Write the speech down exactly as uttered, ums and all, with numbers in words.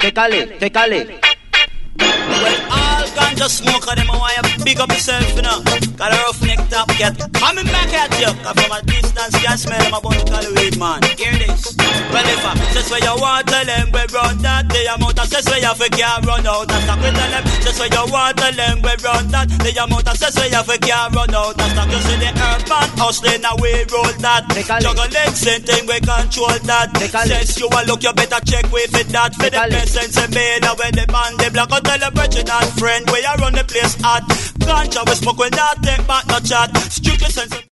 Tecale, tecale. Well, all ganja smoker, them I want you big up yourself, you know. Got a roughneck top cat coming back at you. Cause from a distance, you smell them about to call weed, man. Hear this. Well, if I just where you want, tell them we run that. The amount of stress where you for can't run out. And stop with them. Just where you want, tell them we run that. The amount of stress where you for can't run out. And stop you see the urban hustling away roll that. Juggling same thing we control that. Since you a look, you better check with it that. For the presence and made when the band they block out, tell them that friend where you run the place at. Ganja we smoke, we not take back no chat. Strictly sense.